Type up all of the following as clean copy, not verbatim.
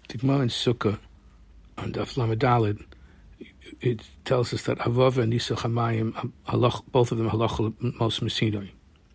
The Gemara in Sukkah on Daf Lamed Daled, it tells us that Avava and Nisa Chamayim, both of them halach most mesidoi.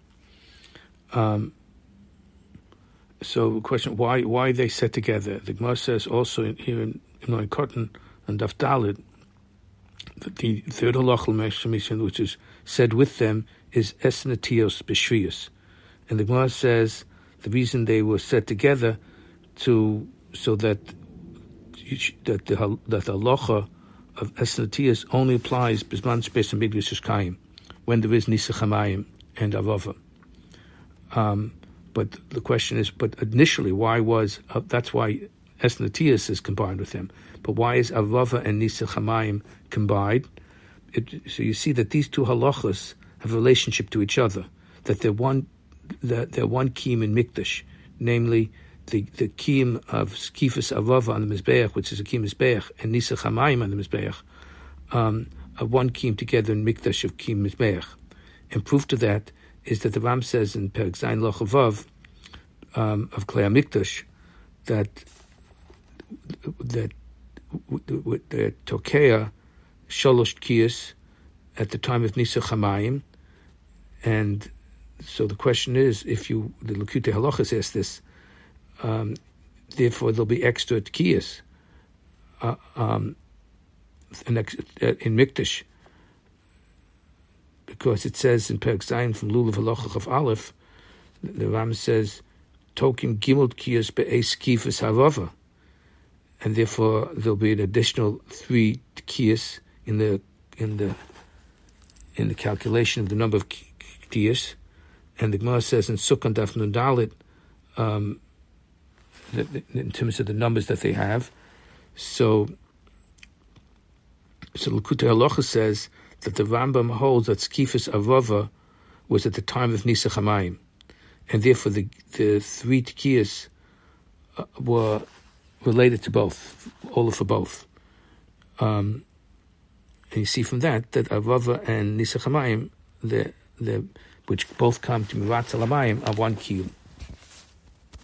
So the question, why they set together? The Gemara says also here in Noy Cotton and Daf Daled that the third halacha which is said with them is esnatios b'shrius, and the Gemara says the reason they were set together so that the halacha of esnatios only applies bisman space and migdus shkayim when there is nisa chamayim and avava. But the question is, but initially, why was that's why esnatios is combined with them? But why is avava and nisa chamayim combined? So you see that these two halachas have a relationship to each other. That they're one kiyum in mikdash, namely the kiyum of skifus avava on the mizbeach, which is a kiyum mizbeach, and nisa chamayim on the mizbeach, are one kiyum together in mikdash of kiyum mizbeach. And proof to that is that the Ram says in Perek Zayin Loch Vav of Klei HaMikdash that the Tokea Sholosh Kiyas at the time of Nisa Chamayim, and so the question is, the Likutei Halachos says this, therefore there'll be extra Kiyas in Mikdash, because it says in Perek Zayin from Lulav Halacha of Aleph, the Ram says Tokim Gimel Kiyas Be'ez Kifas Havava, and therefore there'll be an additional 3 Kiyas in the calculation of the number of Kiyas. And the Gemara says in Sukkah Daf Nun Dalet, in terms of the numbers that they have. So Likutei Halacha says that the Rambam holds that Skifus Avava was at the time of Nisa Chamayim, and therefore the 3 Tkiyas were related to both, all for both. And you see from that Avava and Nisa Chamayim, which both come to Mirat Salamayim, are one kiyum.